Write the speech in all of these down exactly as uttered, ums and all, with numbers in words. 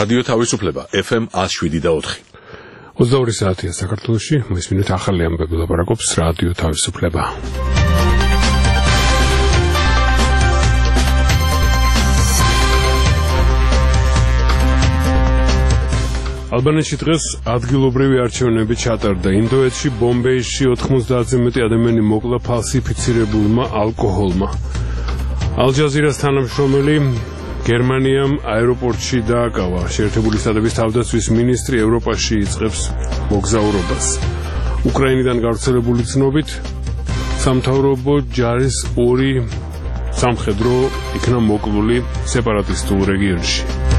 რადიო თავისუფლება ეფ ემ one oh seven point four. ოცდაორი საათია საქართველოში, მისმინეთ ახალი ამბები ლაპარაკობს რადიო თავისუფლება. ალბანეთში დღეს ადგილობრივი არჩევნები ჩატარდა. ინდოეთში ბომბეიში ოთხმოცდაათზე მეტი ადამიანი მოკლა ფალსიფიცირებულმა ალკოჰოლმა. ალ-ჯაზირას თანამშრომელი გერმანიამ აეროპორტში დააკავა. შეერთებული შტატების თავდაცვის მინისტრი ევროპაში იწყებს მოგზაურობას. უკრაინიდან გავრცელებული ცნობით სამთავრობო ჯარის ორი სამხედრო იქნა მოკლული სეპარატისტულ რეგიონში.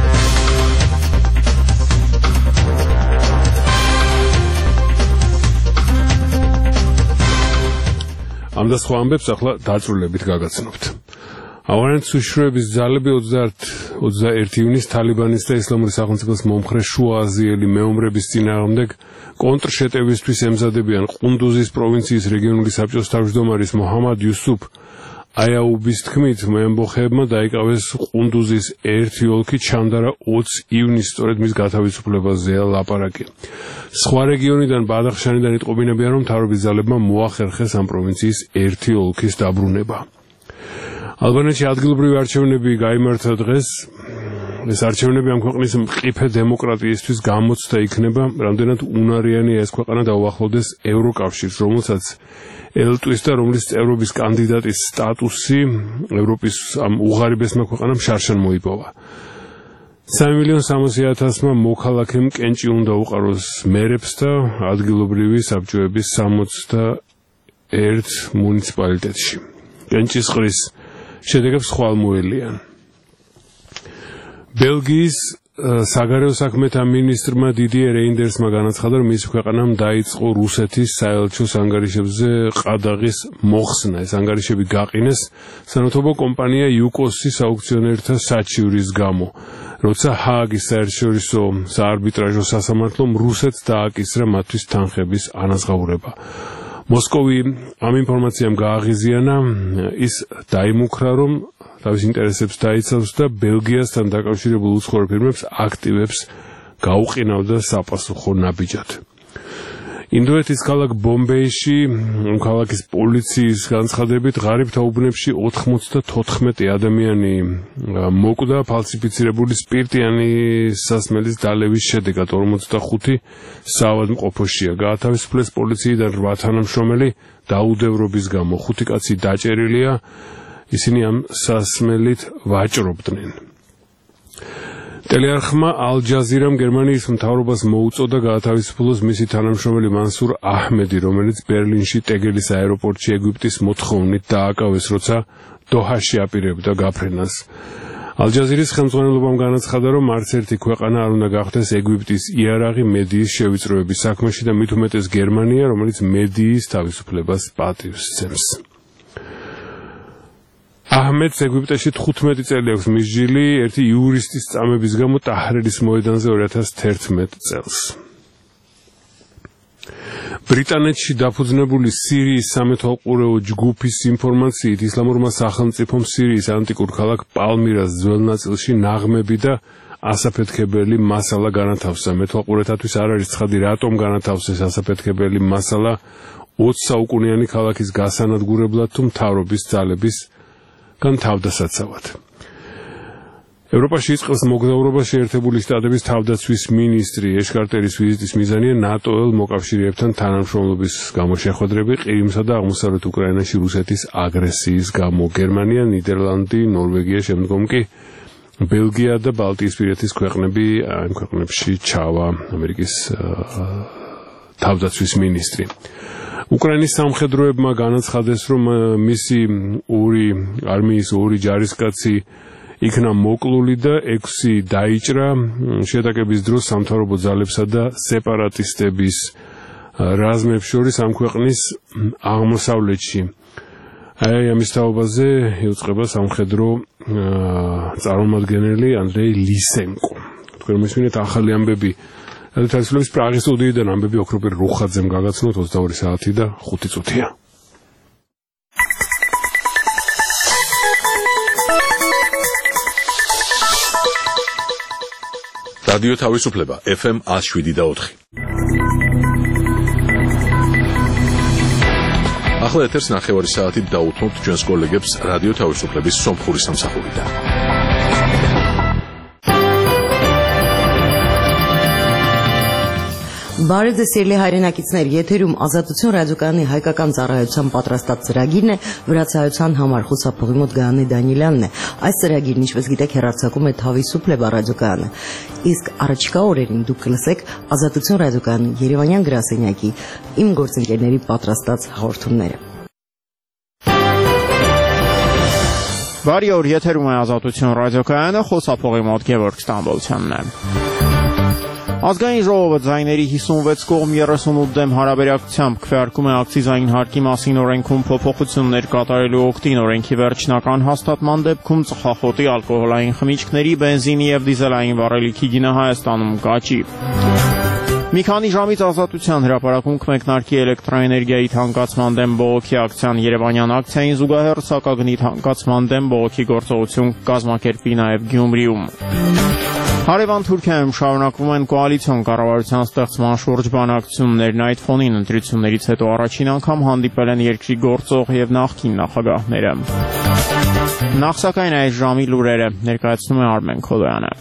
ამ და სხვა ამბებს ახლა დაწვრილებით გაგაცნობთ. ავღანეთის უშიშროების ძალები ოცდაერთი ივნის თალიბანის და ისლამური სახელმწიფოს მომხრე შუა აზიელი მეომრების წინააღმდეგ კონტრშეტევისთვის ემზადებიან. ყუნდუზის პროვინციის რეგიონული საბჭოს თავმჯდომარის მოჰამად იუსუფ აიაუბის თქმით, მეამბოხეებმა დაიკავეს ყუნდუზის ერთი ოლქი ჩანდარა ოცი ივნის, სწორედ მის გათავისუფლებაზეა ლაპარაკი. სხვა რეგიონიდან ბადახშანიდან იტყობინებიან, რომ მთავრობის ძალებმა მოახერხეს ამ პროვინციის ერთი ოლქის დაბრუნება. ალბანეთში ადგილობრივი არჩევნები გაიმართა დღეს. ეს არჩევნები ამ ქვეყნის მყიფე დემოკრატიისთვის გამოცდა იქნება, რამდენად უნარიანია ეს ქვეყანა დაუახლოვდეს ევროკავშირს, რომელსაც ელტვის და რომლის წევრობის კანდიდატის სტატუსი ევროპის ამ უღარიბესმა ქვეყანამ შარშან მოიპოვა. სამი მილიონი სამოცი ათასმა მოქალაქემ კენჭი უნდა უყაროს მერებს და ადგილობრივი საბჭოების სამოცდაერთ მუნიციპალიტეტში. კენჭისყრის შედეგებს ხვალმოელიან. ბელგიის საგარეო საქმეთა მინისტრმა დიდიე რეინდერსმა განაცხადა, რომ მისი ქვეყანამ დაიწყო რუსეთის საელჩოს ანგარიშებზე ყადაღის მოხსნა. ეს ანგარიშები გაყინეს სანავთობო კომპანია იუკოსის აუქციონერთა საჩივრის გამო, როცა ჰააგის საერთაშორისო საარბიტრაჟო სასამართლომ რუსეთს დააკისრა მათთვის თანხების ანაზღაურება. მოსკოვი ამ ინფორმაციამ გააღიზიანა, ის დაიმუქრა, რომ თავის ინტერესებს დაიცავს და ბელგიასთან დაკავშირებულ უცხოურ ფირმებს აქტივებს გაუყინავდა საპასუხო ნაბიჯად. ინდოეთის ქალაქ ბომბეიში ქალაქის პოლიციის განცხადებით ღარიბთა უბნებში ოთხმოცდათოთხმეტი ადამიანი მოკვდა ფალსიფიცირებული სპირტიანი სასმელის დალევის შედეგად. ორმოცდახუთი საავადმყოფოშია. გაათავისუფლეს პოლიციიდან რვა თანამშრომელი დაუდევრობის გამო. ხუთი კაცი დაჭერილია. ისინი ამ სასმელით ვაჭრობდნენ. ტელეარხმა ალ-ჯაზირამ გერმანიის მთავრობას მოუწოდა გაათავისუფლოს მისი თანამშრომელი მანსურ აჰმედი, რომელიც ბერლინში ტეგელის აეროპორტში ეგვიპტის მოთხოვნით დააკავეს, როცა დოჰაში აპირებდა გაფრენას. ალ-ჯაზირის ხელმძღვანელობამ განაცხადა, რომ არც ერთი ქვეყანა არ უნდა გახდეს ეგვიპტის იარაღი მედიის შევიწროების საქმეში და მით უმეტეს გერმანია, რომელიც მედიის თავისუფლებას პატივს სცემს. აჰმედს ეგვიპტეში თხუთმეტი წელი აქვს მისჯილი ერთი იურისტის წამების გამო ტაჰრირის მოედანზე ორი ათას თერთმეტ წელს. ბრიტანეთში დაფუძნებული სირიის სამეთვალყურეო ჯგუფის ინფორმაციით ისლამურმა სახელმწიფომ სირიის ანტიკურ ქალაქ პალმირას ძველ ნაწილში ნაღმები და ასაფეთქებელი მასალა განათავსა. მეთვალყურეთათვის არ არის ცხადი, რატომ განათავსეს ასაფეთქებელი მასალა ოცი საუკუნიანი ქალაქის გასანადგურებლად თუ მთავრობის ძალების გან თავდასაცავად. ევროპაში იწყებს მოგზაურობა შეერთებული შტატების თავდაცვის მინისტრი ეშკარტერის ვიზიტის მიზანია ნატო-ელ მოკავშირეებთან თანამშრომლობის გამოშეხვედრები ყირიმსა და აღმოსავლეთ უკრაინაში რუსეთის აგრესიის გამო. გერმანია, ნიდერლანდი, ნორვეგია, შემდგომ კი ბელგია და ბალტიისპირეთის ქვეყნები ამ ქვეყნებში ჩავა ამერიკის თავდაცვის მინისტრი. უკრაინის სამხედროებმა განაცხადეს, რომ მისი ორი არმიის ორი ჯარისკაცი იქნა მოკლული და ექვსი დაიჭრა. შეტაკების დროს სამთავრობო ძალებსა და სეპარატისტების რაზმებს შორის ამ ქვეყნის აღმოსავლეთში. აი ამის თაობაზე იუწყება სამხედრო წარმომადგენელი ანდრეი ლისენკო. თქვენ მისმინეთ ახალი ამბები თავისუფლების პრაღის სტუდიიდან ამბები ოქროპირ რუხაძემ გაგაცნოთ ოცდაორი საათი და ხუთი წუთია. რადიო თავისუფლება F M one oh seven და four. ახლა ეთერს ნახევარი საათით დაუთმობთ ჩვენს კოლეგებს რადიო თავისუფლების სომხური სამსახურიდან. Բարև ձեզ սիրելի հայրենակիցներ, եթերում Ազատություն ռադիոկայանի հայկական ծառայության պատրաստած ծրագիրն է, վրացայության համար խոսափողի մոտ Գայանե Դանիելյանն է։ Այս ծրագիրն, ինչպես գիտեք, հեռարձակում է Թավիսուփլեբա ռադիոկայանը։ Իսկ առաջիկա օրերին դուք կլսեք Ազատություն ռադիոկայանի Երևանյան գրասենյակի իմ գործընկերների պատրաստած հաղորդումները։ Բարի օր, եթերում է Ազատություն ռադիոկայանը, խոսափողի մոտ Գևորգ Ստամբոլցյանն է։ Ազգային ժողովը ձայների հիսունվեց կողմ երեսունութ դեմ հարաբերակցությամբ քվեարկում է ակցիզային հարկի մասին օրենքում փոփոխություններ կատարելու օգտին օրենքի վերջնական հաստատման դեպքում ծխախոտի, ալկոհոլային խմիչքների, բենզինի եւ դիզելային վառելիքի գինը Հայաստանում կաճի։ Մի քանի ժամից Ազատության հրապարակում կմեկնարկի էլեկտրոէներգիայի թանկացման դեմ բողոքի ակցիան Երևանյան ակցիային զուգահեռ սակագնի թանկացման դեմ բողոքի գործողություն կազմակերպի նաեւ Գյումրիում։ Հարևան Թուրքիայում շարունակվում են կոալիցիոն կառավարության ստեղծման շուրջ բանակցություններն, այդ ֆոնին ընտրություններից հետո առաջին անգամ հանդիպել են երկրի գործող եւ նախկին նախագահները։ Նախ սակայն այս ժամի լուրերը ներկայացնում է Արմեն Քոլոյանը։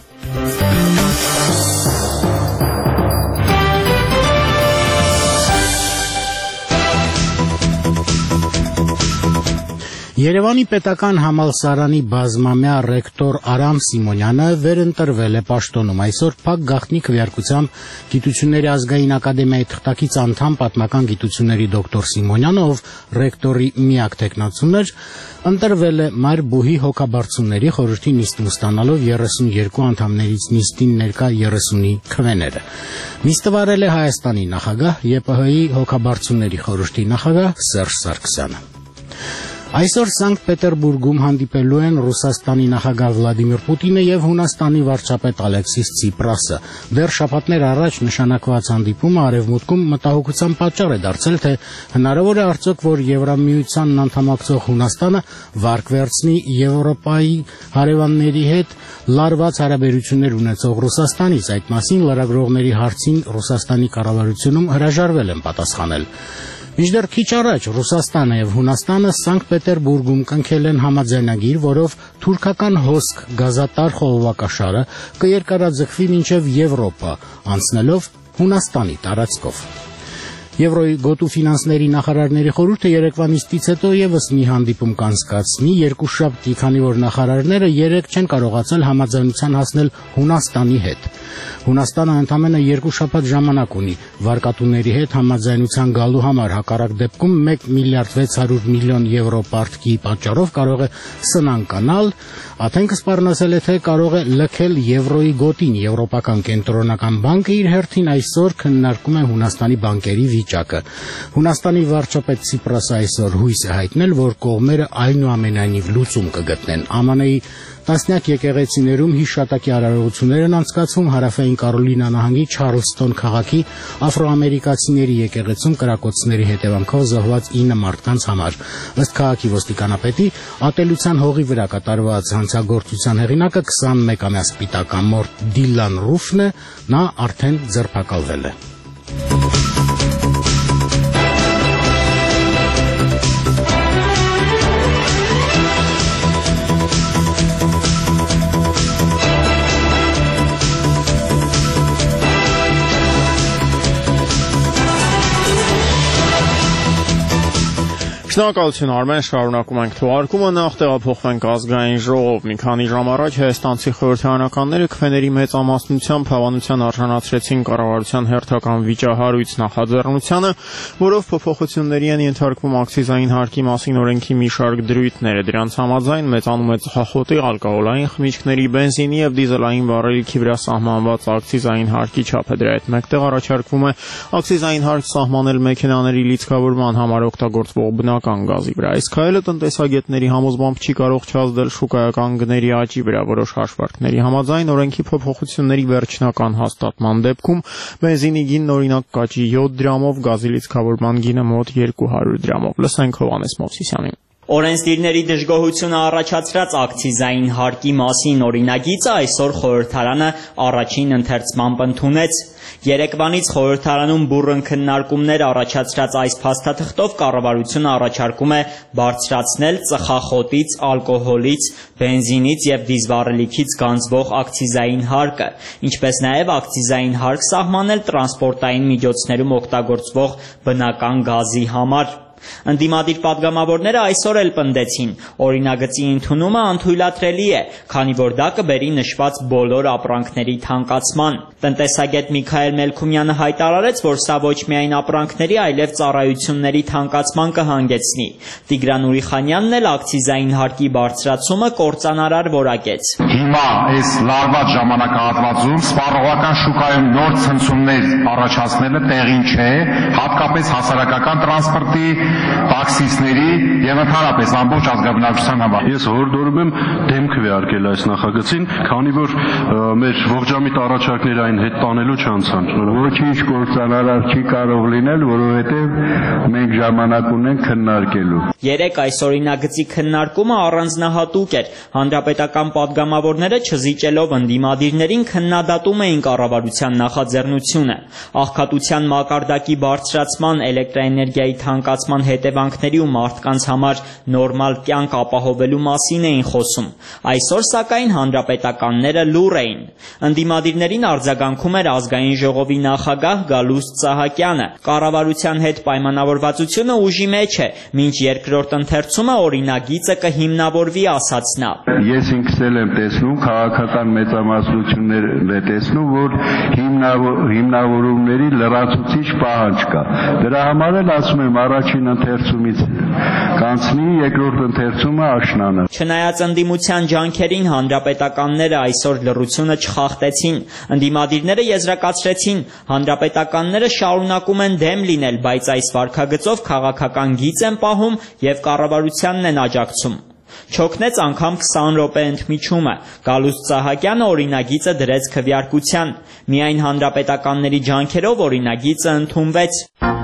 Երևանի պետական համալսարանի բազմամյա ռեկտոր Արամ Սիմոնյանը վերընտրվել է պաշտոնում։ Այսօր փակ գաղտնի քվեարկությամբ Գիտությունների ազգային ակադեմիայի թղթակից անդամ պատմական գիտությունների դոկտոր Սիմոնյանը, ով ռեկտորի միակ թեկնածուն էր, ընտրվել է Մայր Բուհի հոգաբարձուների խորհրդի նիստում ստանալով երեսունյոթ անդամներից նիստին ներկա երեսունի քվեները։ Նիստը վարել է Հայաստանի նախագահ, Ե Պ Հ-ի հոգաբարձուների խորհրդի նախագահ Սերժ Սարգսյանը։ Այսօր Սանկտ Պետերբուրգում հանդիպելու են Ռուսաստանի նախագահ Վլադիմիր Պուտինը եւ Հունաստանի վարչապետ Ալեքսիս Ցիպրասը։ Դեռ շաբաթներ առաջ նշանակված հանդիպումը Արևմուտքում մտահոգության պատճառ է դարձել, թե հնարավոր է արդյոք, որ Եվրամիությանն անդամակցող Հունաստանը վարկ վերցնի Եվրոպայի հարևանների հետ լարված հարաբերություններ ունեցող Ռուսաստանից։ Այդ մասին լրագրողների հարցին Ռուսաստանի կառավարությունում հրաժարվել են պատասխանել։ Մինչդեռ քիչ առաջ Ռուսաստանը եւ Հունաստանը Սանկտ Պետերբուրգում կնքել են համաձայնագիր, որով թուրքական հոսք գազատար խողովակաշարը կերկարաձգվի մինչև Եվրոպա, անցնելով Հունաստանի տարածքով։ Եվրոյի գոտու ֆինանսների նախարարների խորհուրդը երեկվա նիստից հետո եւս մի հանդիպում կանցկացնի, երկուշաբթի, քանի որ նախարարները երեք չեն կարողացել համաձայնության հասնել Հունաստանի հետ։ Հունաստանը ընդամենը երկու շաբաթ ժամանակ ունի վարկատուների հետ համաձայնության գալու համար, հակառակ դեպքում մեկ միլիարդ վեց հարյուր միլիոն եվրո պարտքի պատճառով կարող է սնանկանալ, Աթենքը սպառնացել է, թե կարող է լքել Եվրոյի գոտին։ Եվրոպական կենտրոնական բանկը իր հերթին այսօր քննարկում է Հունաստանի բանկերի վիճակը։ Հունաստանի վարչապետ Ցիպրասը այսօր հույս է հայտնել, որ կողմերը այնուամենայնիվ լուծում կգտնեն։ Ա Մ Ն-ի տասնյակ եկեղեցիներում հիշատակի արարողություններ են անցկացվում Հարավային Կարոլինա նահանգի Չարլսթոն քաղաքի աֆրոամերիկացիների եկեղեցում կրակոցների հետևանքով զոհված ինը մարդկանց համար։ Ըստ քաղաքի ոստիկանապետի, ատելության հողի վրա կատարված հանցագործության հեղինակը քսանմեկամյա սպիտակամորթ Դիլան Ռուֆն է, նա արդեն ձերբակալվել է։ Շնորհակալություն Արմեն, շարունակում ենք թողարկումը, նախ տեղափոխվենք ազգային ժողով։ Մի քանի ժամ առաջ հայաստանցի խորհրդարանականները քվեների մեծամասնությամբ հավանության արժանացրեցին կառավարության հերթական վիճահարույց նախաձեռնությանը, որով փոփոխությունների են ենթարկվում ակցիզային հարկի մասին օրենքի մի շարք դրույթները։ Դրանց համաձայն մեծանում է ծխախոտի, ալկոհոլային խմիչքների, բենզինի եւ դիզելային վառելիքի վրա սահմանված ակցիզային հարկի չափը։ Դրա հետ մեկտեղ առաջարկվում է ակցիզային հարկ սահմանել մեքենաների լիցքավորման համար օգտագործվող բնական գազի վրա։ Այս քայլը տնտեսագետների համոզմամբ չի կարող չազդել շուկայական գների աճի վրա։ Որոշ հաշվարկների համաձայն օրենքի փոփոխությունների վերջնական հաստատման դեպքում բենզինի գինն օրինակ կաճի յոթ դրամով, գազի լիցքավորման գինը մոտ երկու հարյուր դրամով։ Լսենք Հովհաննես Մովսիսյանին։ Օրենսդիրների դժգոհությունը առաջացրած ակցիզային հարկի մասին օրինագիծը այսօր խորհրդարանը առաջին ընթերցմամբ ընդունեց։ Երեկվանից խորհրդարանում բուռն քննարկումներ առաջացրած այս փաստաթղթով կառավարությունը առաջարկում է բարձրացնել ծխախոտից, ալկոհոլից, բենզինից եւ դիզվառելիքից գանձվող ակցիզային հարկը, ինչպես նաեւ ակցիզային հարկ սահմանել տրանսպորտային միջոցներում օգտագործվող բնական գազի համար։ Ընդդիմադիր պատգամավորները այսօր էլ պնդեցին, օրինագծի ընդունումը անթույլատրելի է, քանի որ դա կբերի նշված բոլոր ապրանքների թանկացման։ Տնտեսագետ Միքայել Մելքումյանը հայտարարեց, որ սա ոչ միայն ապրանքների, այլև ծառայությունների թանկացման կհանգեցնի։ Տիգրան Ուրիխանյանն էլ ակցիզային հարկի բարձրացումը կործանարար որակեց։ Հիմա այս լարված ժամանակահատվածում սպառողական շուկայում նոր ցնցումներ առաջացնելը տեղին չէ, հատկապես հասարակական տրանսպորտի, տաքսիստների եւ ընդհանրապես ամբողջ ազգաբնակչության համար։ Ես հորդորում եմ դեմ քվեարկել այս նախագծին, քանի որ մեր ողջամիտ առաջարկները այն հետ տանելու չանցան։ Ոչինչ կործանարար չի կարող լինել, որովհետեւ մենք ժամանակ ունենք քննարկելու։ Երեք այս օրինագծի քննարկումը առանձնահատուկ էր։ Հանրապետական պատգամավորները չզիջելով ընդդիմադիրներին քննադատում էին կառավարության նախաձեռնությունը։ Աղքատության մակարդակի բարձրացման, էլեկտրաէներգիայի թանկացման հետևանքների ու մարդկանց համար նորմալ կյանք ապահովելու մասին էին խոսում։ Այսօր սակայն հանրապետականները լուռ էին։ Ընդդիմադիրներին արձագանքում էր ազգային ժողովի նախագահ Գալուստ Սահակյանը։ Կառավարության հետ պայմանավորվածությունը ուժի մեջ է, մինչ երկրորդ ընթերցումը օրինագիծը կհիմնավորվի, ասաց նա։ Ես ինքս էլ եմ տեսնում, քաղաքական մեծամասնություններ է տեսնում, որ հիմնավորումների լրացուցիչ պահանջ կա։ Դրա համար էլ ասում եմ առաջին ընթերցումից կանցնի, երկրորդ ընթերցումը աշնանը։ Չնայած ընդդիմության ջանքերին հանրապետականները այսօր լռությունը չխախտեցին։ Ընդդիմադիրները եզրակացրեցին, հանրապետականները շարունակում են դեմ լինել, բայց այս վարքագծով քաղաքական գիծ են պահում եւ կառավարությանն են աջակցում։ Չօգնեց անգամ քսան րոպե ընդմիջումը։ Գալուստ Սահակյանը օրինագիծը դրեց քվեարկության։ Միայն հանրապետականների ջանքերով օրինագիծը ընդունվեց։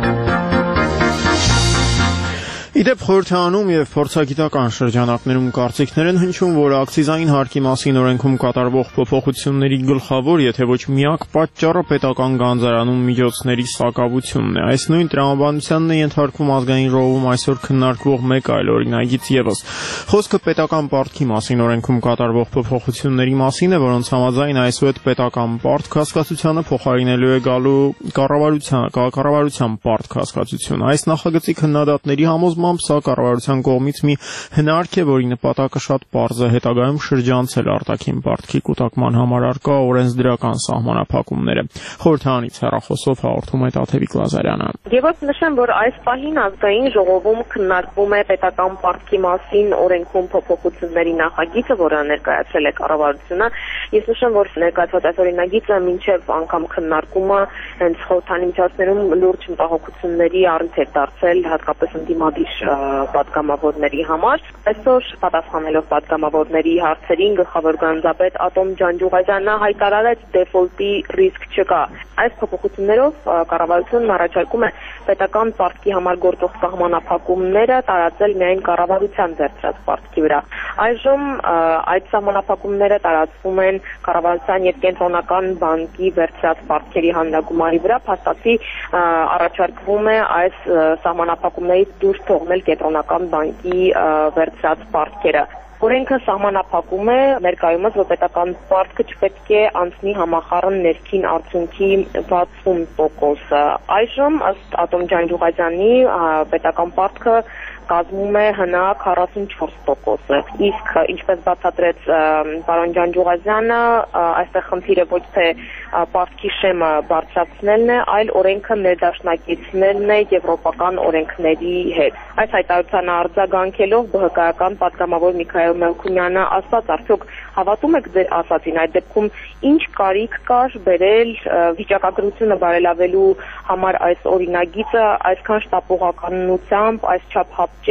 Իդեպ խորհրդարանում եւ փորձագիտական շրջանակներում կարծիքներ են հնչում, որ ակցիզային հարկի մասին օրենքում կատարվող փոփոխությունների գլխավոր, եթե ոչ միակ պատճառը պետական գանձարանում միջոցների սակավությունն է։ Այս նույն տրամաբանությանն է ենթարկվում ազգային ժողովում այսօր քննարկվող մեկ այլ օրինագիծ եւս։ Խոսքը պետական պարտքի մասին օրենքում կատարվող փոփոխությունների մասին է, որոնց համաձայն այսուհետ պետական պարտք հասկացությանը փոխարինելու է գալու կառավարության կառավարության պարտք հասկացություն։ Այս նախագծի քննադատների համոզմամբ սա կառավարության կողմից մի հնարք է, որի նպատակը շատ պարզ է հետագայում շրջանցել արտաքին պարտքի կուտակման համար արկա օրենսդրական սահմանափակումները։ Խորհրդարանից հեռախոսով հաղորդում է Տաթևիկ Լազարյանը։ Եվս նշեմ, որ այս պահին ազգային ժողովում քննարկվում է պետական պարտքի մասին օրենքում փոփոխությունների նախագիծը, որը ներկայացրել է կառավարությունը։ Ես նշեմ, որ ներկայացված այս օրինագիծը մինչև անգամ քննարկումը հենց խորհրդանի միջոցներում լուրջ մտահոգությունների առիթ է դարձել, հատկապես ընդդիմադիր պատգամավորների համար։ Այսօր պատասխանելով պատգամավորների հարցերին գլխավոր գանձապետ Ատոմ Ջանջուղազյանը հայտարարեց դեֆոլտի ռիսկ չկա։ Այս փոփոխություններով կառավարությունն առաջարկում է պետական պարտքի համար գործող սահմանափակումները տարածել միայն կառավարության ձեռքրած պարտքի վրա։ Այժմ այդ սահմանափակումները տարածվում են կառավարության եւ կենտրոնական բանկի վերցրած պարտքերի հանրագումարի վրա, փաստացի առաջարկվում է այս սահմանափակումներից դուրս թողնել կենտրոնական բանկի վերցրած պարտքերը։ Օրենքը սահմանափակում է ներկայումս, որ պետական պարտքը չպետք է անցնի համախառն ներքին արդյունքի վաթսուն տոկոսը։ Այժմ ըստ Ատոմ Ջանջուղազյանի պետական պարտքը կազմում է հնա քառասունչորս տոկոսը։ Իսկ ինչպես բացատրեց պարոն Ջանջուղազյանը, այստեղ խնդիրը ոչ թե պարտքի շեմը բարձրացնելն է, այլ օրենքը ներդաշնակեցնելն է եվրոպական օրենքների հետ։ Այս հայտարարությանը արձագանքելով ԲՀԿ-ական պատգամավոր Միքայել Մելքումյանը ասաց, արդյոք հավատում եք ձեր ասածին, այդ դեպքում ինչ կարիք կար բերել վիճակագրությունը բարելավելու համար այս օրինագիծը այսքան շտապողականությամբ, այսչափ հապճեպ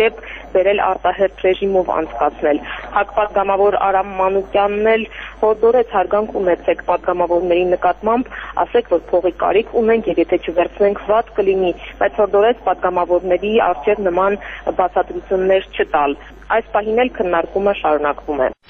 բերել արտահերթ ռեժիմով անցկացնել։ Հակպատգամավոր Արամ Մանուկյանն էլ հորդորեց հարգանք ունեցեք պատգամավորների նկատմամբ, ասեք, որ փողի կարիք ունենք եւ եթե չվերցնենք վատ կլինի, բայց հորդորեց պատգամավորների առջև նման բացատրություններ չտալ։ Այս պահին էլ քննարկումը շարունակվում է։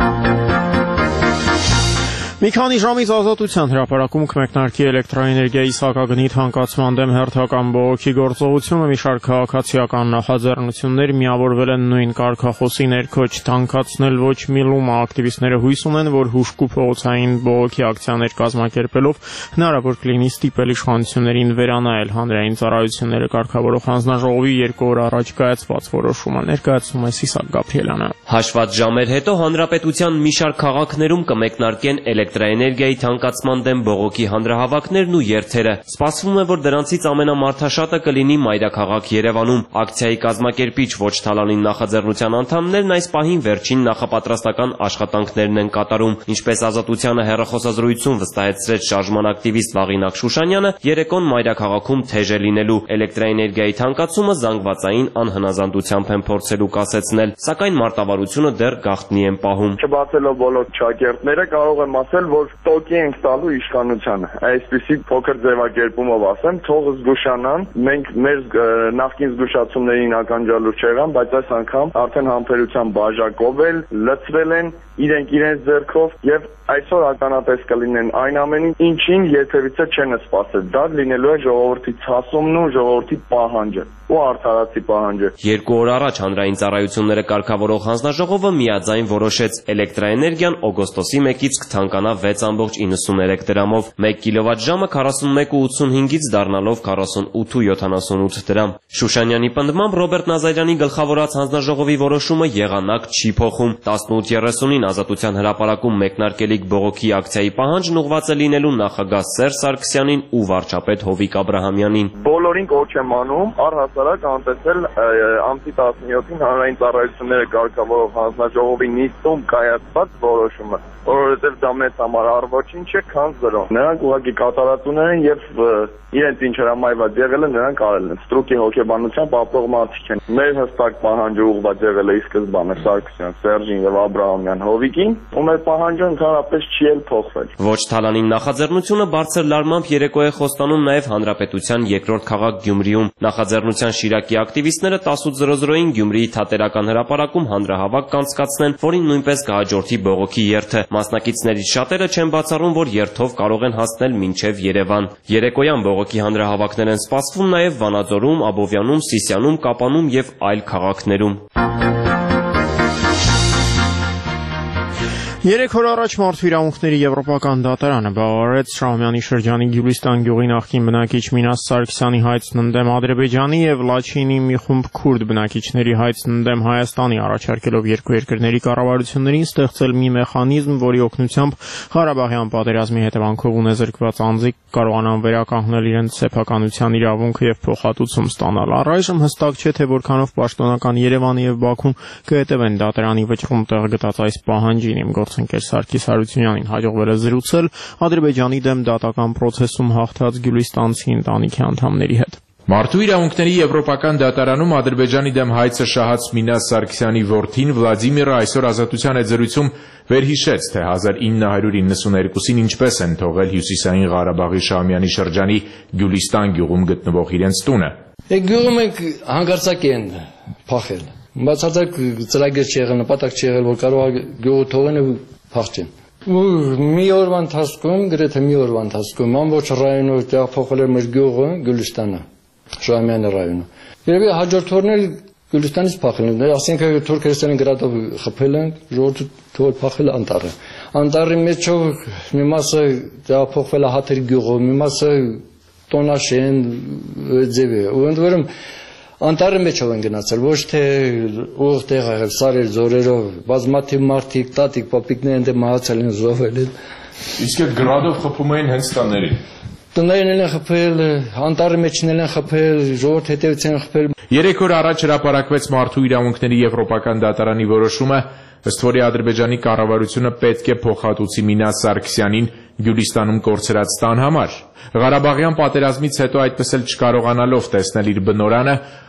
Մի քանի ժամից Ազատության հրապարակում կմեկնարկի էլեկտրոէներգիայի սակագնի թանկացման դեմ հերթական բողոքի գործողությունը։ Մի շարք քաղաքացիական նախաձեռնություններ միավորվել են նույն կարգախոսի ներքո չթանկացնել, ոչ միլումը։ Ակտիվիստները հույս ունեն, որ հուժկու փողոցային բողոքի ակցիաներ կազմակերպելով հնարավոր կլինի ստիպել իշխանություններին վերանայել հանրային ծառայությունները կարգավորող հանձնաժողովի երկու օր առաջ կայացված որոշումը։ Ներկայացնում է Սիսակ Գաբրիելյանը։ Հաշված ժամեր հետո հանրապետության մի շարք քաղաքներում կմեկնարկեն էլեկտրաէներգիայի թանկացման դեմ բողոքի հանրահավաքներն ու երթերը։ Սպասվում է, որ դրանցից ամենամարդաշատը կլինի մայրաքաղաք Երևանում։ Ակցիայի կազմակերպիչ ոչ թալանին նախաձեռնության անդամներն այս պահին վերջին նախապատրաստական աշխատանքներն են կատարում։ Ինչպես Ազատությանը հեռախոսազրույցում վստահեցրեց շարժման ակտիվիստ Վաղինակ Շուշանյանը, երեկոն մայրաքաղաքում թեժ է լինելու։ Էլեկտրաէներգիայի թանկացումը զանգվածային անհնազանդությամբ են փորձելու կասեցնել, սակայն մարտավարությունը դեռ գաղտնի են պահում։ Չբացելով բոլոր ճակերտները կարող եմ ասել, որ տոկի ենք տալու իշխանությանը։ Այսպիսի փոքր ձևակերպումով ասեմ, թող զգուշանան, մենք մեր նախկին զգուշացումներին ականջալուր չեղան, բայց այս անգամ արդեն համբերության բաժակով էլ լցրել են իրենք իրենց ձեռքով եւ այսօր ականատես կլինեն այն ամենին, ինչին երբևիցե չեն սպասել։ Դա լինելու է ժողովրդի ցասումն ու ժողովրդի պահանջը ու արդարացի պահանջը։ Երկու օր առաջ հանրային ծառայությունները կարգավորող հանձնաժողովը միաձայն որոշեց էլեկտրաէներգիան օգոստոսի մեկից կթանկանա վեց կόμma իննսուններեք դրամով, մեկ կիլովատժամը քառասունմեկ կόμma ութսունհինգից դառնալով քառասունութ կόμma յոթանասունութ դրամ։ Շուշանյանի պնդմամբ Ռոբերտ Նազարյանի գլխավորած հանձնաժողովի որոշումը եղանակ չի փոխում։ տասնութ երեսունին Ազատության հրապարակում մեկնարկելիք բողոքի ակցիայի պահանջն ուղղված է լինելու նախագահ Սերժ Սարգսյանին ու վարչապետ Հովիկ Աբրահամյանին։ Բոլորին կոչ եմ անում առհասարակ անտեսել ամսի տասնյոթին հանրային ծառայությունները կարգավորող հանձնաժողովի նիստում կայացված որոշումը, որովհետև դա մեծ համար առ չէ, քան զրո։ Նրանք ուղղակի կատարածուներ են եւ իրենց ինչ հրամայված եղել է նրանք արել են։ Ստրուկի հոգեբանությամբ ապրող մարդիկ են։ Մեր հստակ պահանջը ուղղված եղել է ի սկզբանե Սարգսյան, Սերժին եւ Աբրահամյան Հովիկին, ու մեր պահանջը ընդհանրապես չի էլ փոխվել։ Ոչ թալանին նախաձեռնությունը բարձր լարմամբ երեկո է խոստանում նաև հանրապետության երկրորդ քաղաք Գյումրիում։ Նախաձեռնության Շիրակի ակտիվիստները տասութ ին Գյումրիի թատերական հրապարակում հանրահավաք կանցկացնեն, որին նույնպես կհաջորդի բողոքի երթը։ Մասնակիցներից շատերը չեն բացառում, որ երթով կարող են հասնել մինչև Երևան։ Երեկոյան բողոքի հանրահավաքներ են սպասվում նաև Վանաձորում, Աբովյանում, Սիսիանում, Կապանում եւ այլ քաղաքներում։ Երեք օր առաջ Մարդու իրավունքների եվրոպական դատարանը բավարարեց Շահումյանի շրջանի Գյուլիստան գյուղի նախկին բնակիչ Մինաս Սարգսյանի հայցն ընդդեմ Ադրբեջանի եւ Լաչինի մի խումբ քուրդ բնակիչների հայցն ընդդեմ Հայաստանի, առաջարկելով երկու երկրների կառավարություններին ստեղծել մի մեխանիզմ, որի օգնությամբ Ղարաբաղյան պատերազմի հետևանքով ունեզրկված անձիկ կարողանան վերականգնել իրենց սեփականության իրավունքը եւ փոխհատուցում ստանալ։ Առայժմ հստակ չէ, թե որքանով պաշտոնական Երևանը եւ Բաքուն կհետևեն դատարանի վճռում տեղ գտած այս պահանջին։ Իմ գործընկեր Սարգիս Հարությունյանին հաջողվել է զրուցել Ադրբեջանի դեմ դատական process-ում հաղթած գյուլիստանցի ընտանիքի անդամների հետ։ Մարդու իրավունքների եվրոպական դատարանում Ադրբեջանի դեմ հայցը շահած Մինաս Սարգսյանի որդին Վլադիմիրը այսօր Ազատության հետ զրույցում վերհիշեց, թե հազար ինը հարյուր իննսուներկուսին ինչպես են թողել Հյուսիսային Ղարաբաղի Շահումյանի շրջանի Գյուլիստան գյուղում գտնվող իրենց տունը։ Գյուղում ենք հանգարցակ են փախել։ Բացարձակ ծրագիր չի եղել, նպատակ չի եղել, որ կարող է գյուղը թողեն ու փախչեն։ Մի օրվա ընթացքում, գրեթե մի օրվա ընթացքում ամբողջ ռայոնը տեղափոխել էր մեր գյուղը Գյուլիստանը, Շահումյանի ռայոնը։ Երևի հաջորդ օրն էլ Գյուլիստանից փախել են, ասենք թուրք-քրիստոնյա գրադով խփել են, ժողովուրդը թողել փախել անտառը։ Անտառի մեջով մի մասը տեղափոխվել է Հաթերի գյուղը, մի մասը Տոնաշեն ձևի, ու ընդ որում անտառի մեջով են գնացել, ոչ թե ուղիղ տեղ եղել, սարեր, զորերով, բազմաթիվ մարդիկ, տատիկ, պապիկներ են դե մահացել են, զոհվել են։ Իսկ այդ գրադով խփում էին հենց տաներին։ Տներն են խփել, անտառի մեջն են խփել, ժողովուրդ հետևից են խփել։ Երեք օր առաջ հրապարակվեց Մարդու իրավունքների եվրոպական դատարանի որոշումը, ըստ որի Ադրբեջանի կառավարությունը պետք է փոխհատուցի Մինաս Սարգսյանին Գյուլիստանում կորցրած տան համար։ Ղարաբաղյան պատերազմից հետո այդպես էլ չկարողանալով տեսնել իր բնորանը,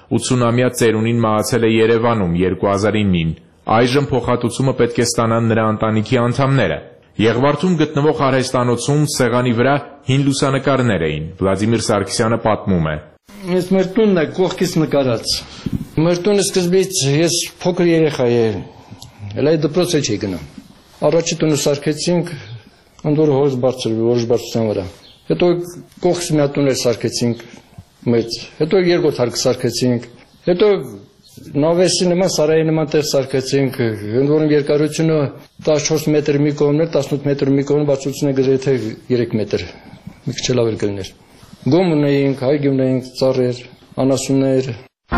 ութսունամյա ծերունին մահացել է Երևանում երկու հազար իննին։ Այժմ փոխհատուցումը պետք է ստանան նրա ընտանիքի անդամները։ Եղվարդում գտնվող արհեստանոցում սեղանի վրա հին լուսանկարներ էին։ Վլադիմիր Սարգսյանը պատմում է. Ես մեր տունն է կողքից նկարած։ Մեր տունը սկզբից ես փոքր երեխա եմ։ Էլ այդ դպրոց չի գնում։ Առաջի տունը սարքեցինք, ընդ որ հորս բարձր, որոշ բարձրության վրա։ Հետո կողքից մի հատ տուն սարքեցինք մեծ։ Հետո երկրորդ հարկը սարքեցինք։ Հետո նավեսի նման սարայի նման տեղ սարքեցինք, ընդ որում երկարությունը տասնչորս մետր մի կողմն էր, տասնութ մետր մի կողմն, բարձրությունը գրեթե երեք մետր։ Մի քիչ էլ ավելի կլիներ։ Գոմ ունեինք, հայգի ունեինք, ծառեր, անասուններ։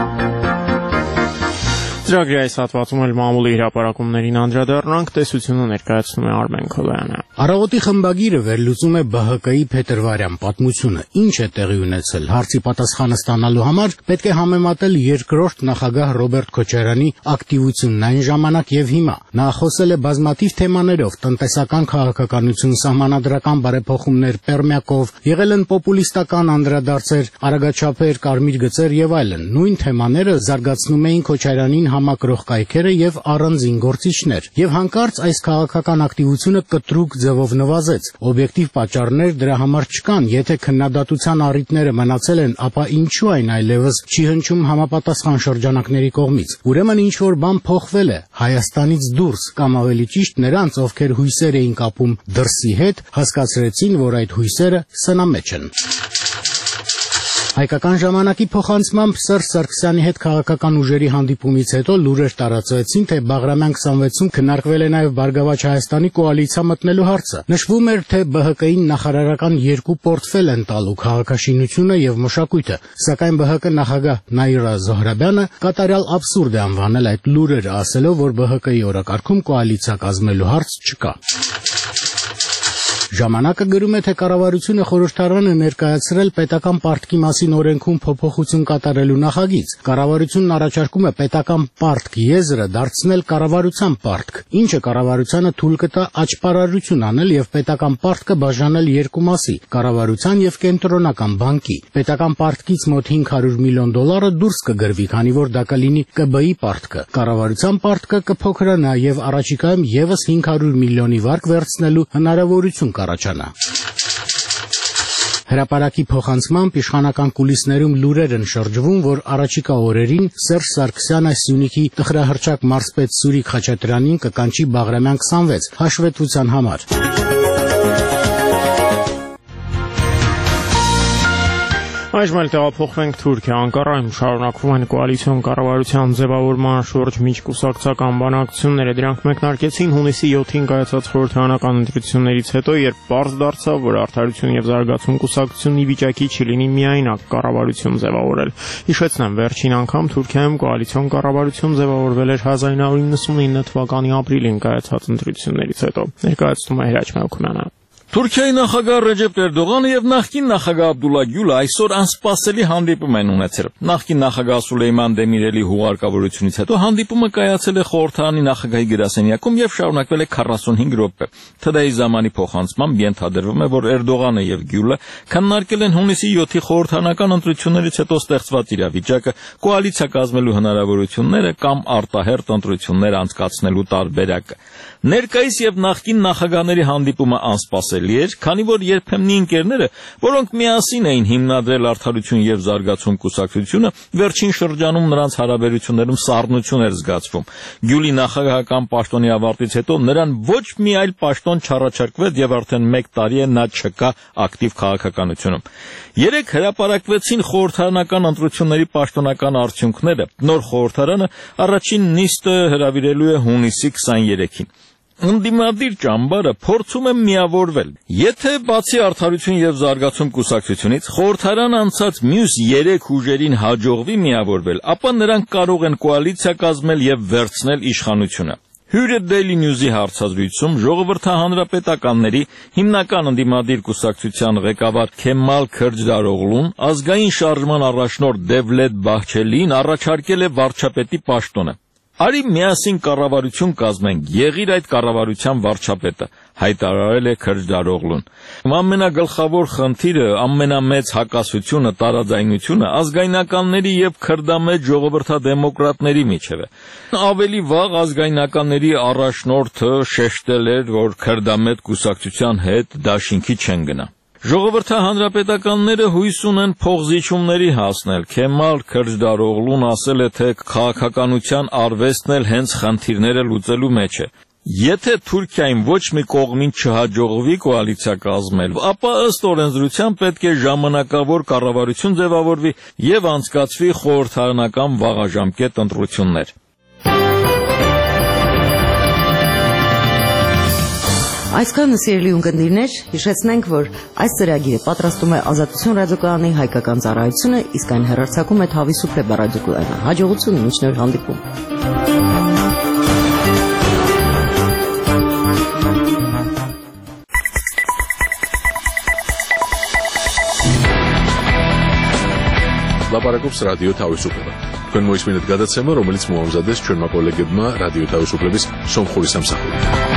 Ծրագրի այս հատվածում էլ մամուլի հրապարակումներին անդրադառնանք, տեսությունը ներկայացնում է Արմեն Քոլոյանը։ Առավոտի խմբագիրը վերլուծում է Բ Հ Կ-ի փետրվարյան պատմությունը։ Ինչ է տեղի ունեցել։ Հարցի պատասխանը ստանալու համար պետք է համեմատել երկրորդ նախագահ Ռոբերտ Քոչարյանի ակտիվությունն այն ժամանակ եւ հիմա։ Նա խոսել է բազմաթիվ թեմաներով՝ տնտեսական քաղաքականություն, սահմանադրական բարեփոխումներ, Պերմյակով, եղել են պոպուլիստական անդրադարձեր, արագաչափեր, կարմիր գծեր եւ այլն։ Նույն թեմաները զարգացնում էին Քոչարյանին համակրող կայքերը եւ առանձին գործիչներ, եւ հանկարծ այս քաղաքական ակտիվությունը կտրուկ ձևով նվազեց։ Օբյեկտիվ պատճառներ դրա համար չկան, եթե քննադատության առիթները մնացել են, ապա ինչու այն այլևս չի հնչում համապատասխան շրջանակների կողմից։ Ուրեմն ինչ որ բան փոխվել է Հայաստանից դուրս, կամ ավելի ճիշտ նրանց, ովքեր հույսեր էին կապում դրսի հետ, հասկացրեցին, որ այդ հույսերը սնամեջ են։ Հայկական ժամանակի փոխանցմամբ Սերժ Սարգսյանի հետ քաղաքական ուժերի հանդիպումից հետո լուրեր տարածվեցին, թե Բաղրամյան քսանվեցում քննարկվել է նաև Բարգավաճ Հայաստանի կոալիցիա մտնելու հարցը։ Նշվում էր, թե Բ Հ Կ-ին նախարարական երկու պորտֆել են տալու՝ քաղաքաշինությունը եւ մշակույթը, սակայն Բ Հ Կ նախագահ Նաիրա Զոհրաբյանը կատարյալ աբսուրդ է անվանել այդ լուրերը, ասելով, որ Բ Հ Կ-ի օրակարգում կոալիցիա կազմելու հարց չկա։ Ժամանակը գրում է, թե կառավարությունը խորհրդարանը ներկայացրել պետական պարտքի մասին օրենքում փոփոխություն կատարելու նախագիծ։ Կառավարությունն առաջարկում է պետական պարտք եզրը դարձնել կառավարության պարտք, ինչը կառավարությանը թույլ կտա աճպարարություն անել եւ պետական պարտքը բաժանել երկու մասի՝ կառավարության եւ կենտրոնական բանկի։ Պետական պարտքից մոտ հինգ հարյուր միլիոն դոլարը դուրս կգրվի, քանի որ դա կլինի Կ B-ի պարտքը։ Կառավարության պարտքը կփոքրանա եւ առաջիկայում եւս հինգ հարյուր միլիոնի վարկ վերցնելու հնարավորություն առաջանա։ Հրապարակի փոխանցմամբ իշխանական կուլիսներում լուրեր են շրջվում, որ առաջիկա օրերին Սերժ Սարգսյանը Սյունիքի տխրահռչակ մարզպետ Սուրիկ Խաչատրյանին կկանչի Բաղրամյան քսանվեց հաշվետվության համար։ Այժմ էլ տեղափոխվենք Թուրքիա, Անկարայում շարունակվում են կոալիցիոն կառավարության ձևավորման շուրջ միջկուսակցական բանակցությունները։ Դրանք մեկնարկեցին հունիսի յոթին կայացած խորհրդարանական ընտրություններից հետո, երբ պարզ դարձավ, որ Արդարություն եւ Զարգացում կուսակցությունն ի վիճակի չի լինի միայնակ կառավարություն ձևավորել։ Հիշեցնեմ, վերջին անգամ Թուրքիայում կոալիցիոն կառավարություն ձևավորվել էր հազար նույնսուն իննսունինը թվականի ապրիլին կայացած ընտրություններից հետո։ Ներկայացնում է Հրաչ Մելքումյանը։ Թուրքիայի նախագահ Ռեջեփ Էրդողանը եւ նախկին նախագահ Աբդուլլա Գյուլը այսօր անսպասելի հանդիպում են ունեցել։ Նախկին նախագահ Սուլեյման Դեմիրելի հուղարկավորությունից հետո հանդիպումը կայացել է խորհրդարանի նախագահի գրասենյակում եւ շարունակվել է քառասունհինգ րոպե։ ԹԴ-ի զամանի փոխանցմամբ ենթադրվում է, որ Էրդողանը եւ Գյուլը քննարկել են հունիսի յոթի խորհրդարանական ընտրություններից հետո ստեղծված իրավիճակը, կոալիցիա կազմելու հնարավորությունները կամ արտահերթ ընտրություններ անցկացնելու տարբերակը։ Ներկայիս եւ նախկին նախագահների հանդիպումը անսպասելի էր, քանի որ երբեմնի ընկերները, որոնք միասին էին հիմնադրել Արդարություն եւ Զարգացում կուսակցությունը, վերջին շրջանում նրանց հարաբերություններում սառնություն էր զգացվում։ Գյուլի նախագահական պաշտոնի ավարտից հետո նրան ոչ մի այլ պաշտոն չառաջարկվեց եւ արդեն մեկ տարի է նա չկա ակտիվ քաղաքականությունում։ Երեք հրապարակվեցին խորհրդարանական ընտրությունների պաշտոնական արդյունքները։ Նոր խորհրդարանը առաջին նիստը հրավիրելու է հունիսի քսաներեքին։ Ընդդիմադիր ճամբարը փորձում է միավորվել։ Եթե բացի Արդարություն եւ Զարգացում կուսակցությունից խորհրդարան անցած մյուս երեք ուժերին հաջողվի միավորվել, ապա նրանք կարող են կոալիցիա կազմել եւ վերցնել իշխանությունը։ Հյուրը Daily News-ի հարցազրույցում ժողովրդահանրապետականների հիմնական ընդդիմադիր կուսակցության ղեկավար Քեմալ Քրջդարօղլուն ազգային շարժման առաջնորդ Դևլետ Բահչելին առաջարկել է վարչապետի պաշտոնը։ Արի միասին կառավարություն կազմենք, եղիր այդ կառավարության վարչապետը, հայտարարել է Քրջդարօղլուն։ Ամենագլխավոր խնդիրը, ամենամեծ հակասությունը, տարաձայնությունը ազգայնականների եւ քրդամետ ժողովրդադեմոկրատների միջև է։ Ավելի վաղ ազգայնականների առաջնորդը շեշտել էր, որ քրդամետ կուսակցության հետ դաշինքի չեն գնա։ Ժողովրդահանրապետականները հույս ունեն փողզիջումների հասնել։ Քեմալ Քրջդարօղլուն ասել է, թե քաղաքականության արվեստն էլ հենց խնդիրները լուծելու մեջ է։ Եթե Թուրքիային ոչ մի կողմին չհաջողվի կոալիցիա կազմել, ապա ըստ օրենսդրության պետք է ժամանակավոր կառավարություն ձևավորվի եւ անցկացվի խորհրդարանական վաղաժամկետ ընտրություններ։ Այսքանը սիրելի ունկնդիրներ, հիշեցնենք, որ այս ծրագիրը պատրաստում է Ազատություն ռադիոկայանի հայկական ծառայությունը, իսկ այն հեռարձակում է Թավիսուփլե ռադիոկայանը։ Հաջողություն, մինչ նոր հանդիպում։ Լապարակობს ռադիո Թավիսուփլե։ Կան մոյսմինդ գադացեմը, რომელიც մոհամզադես չորմակոլեգեդմա ռադիո Թավիսուփլեբիս Սոմխորիս ամսախորի։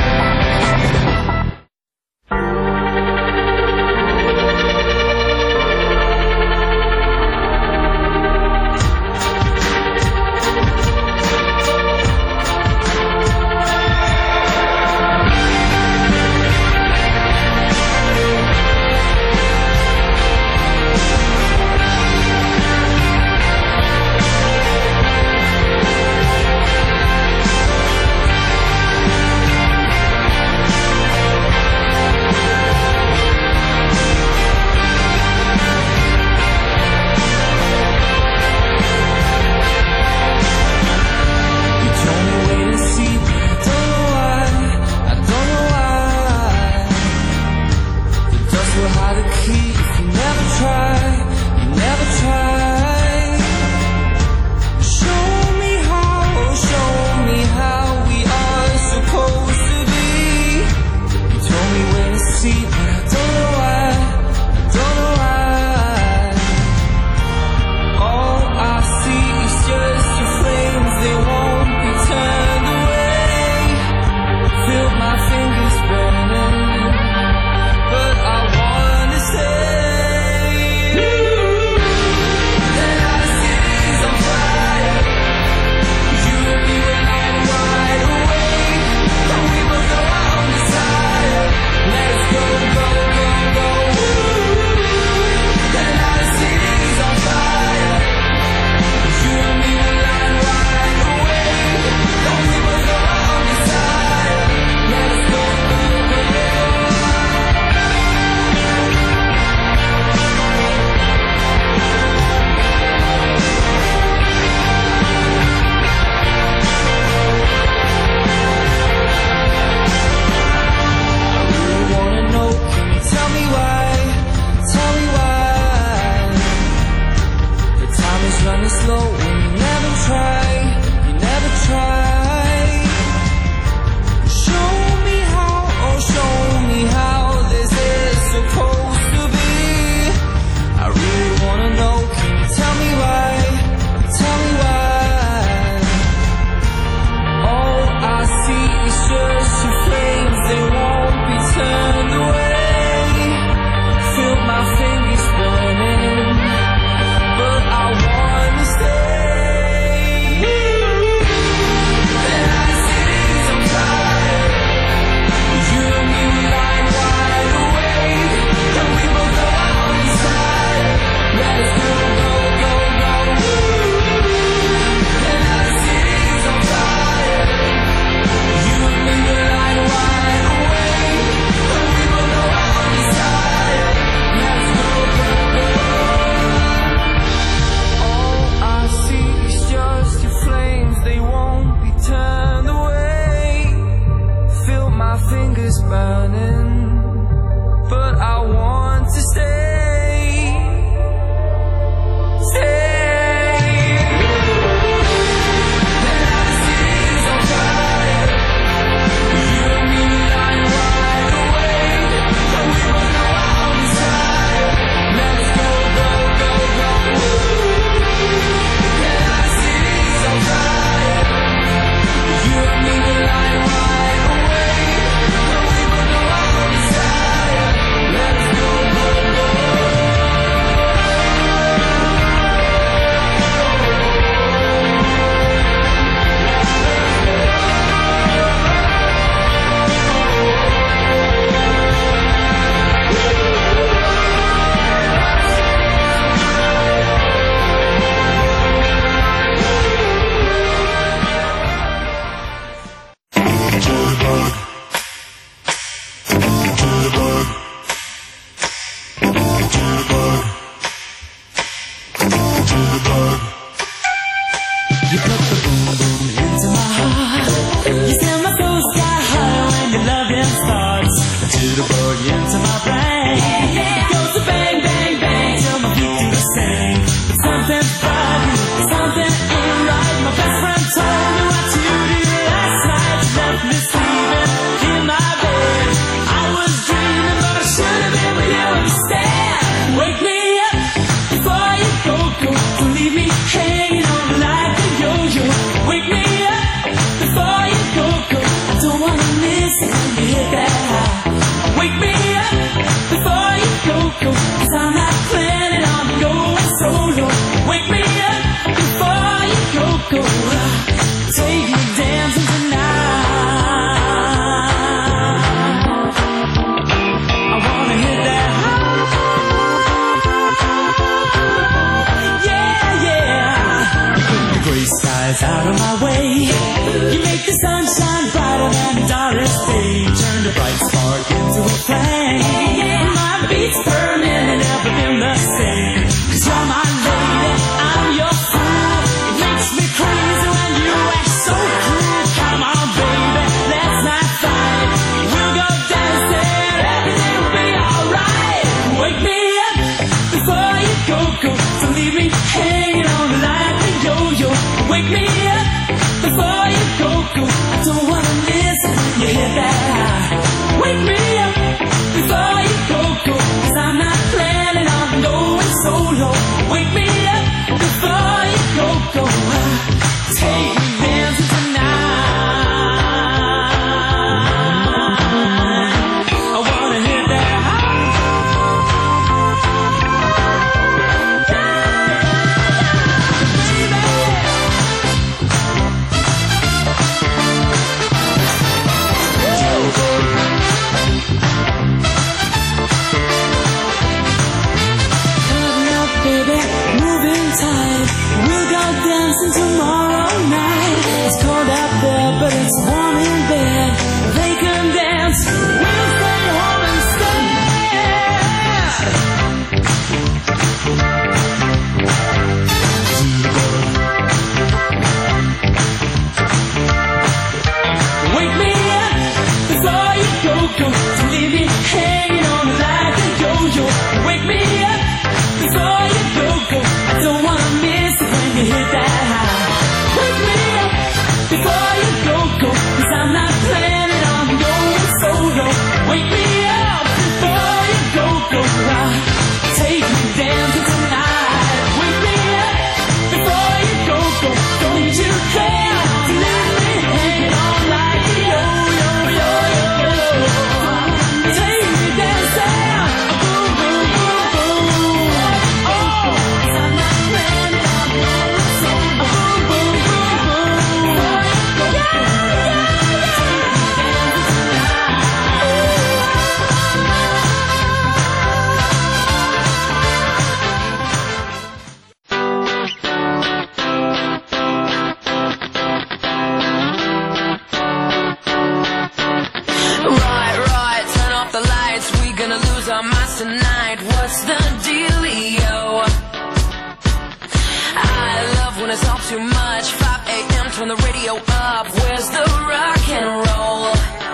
but it's warm in bed. They can dance. We'll stay home instead. Wake me up before you go, go. Don't leave me hanging on like a yo-yo. Wake me up before you go, go. I don't wanna miss it when you hit that high. Wake me up before you go, go. Cause I'm not planning on going solo. Wake me up before you go, go. I'll take me dancing tonight. Wake me up before you go, go. Don't need you there to leave me hanging on like a yo-yo, yo-yo, yo. Take me dancing. Boom, boom, boom, boom. Oh, cause I'm not planning on going solo. Boom, boom, boom, boom. Yeah, yeah, Right, right, turn off the lights. We gonna lose our minds tonight. What's the dealio? I love when it's all too much. five a.m. turn the radio up. Where's the rock and roll?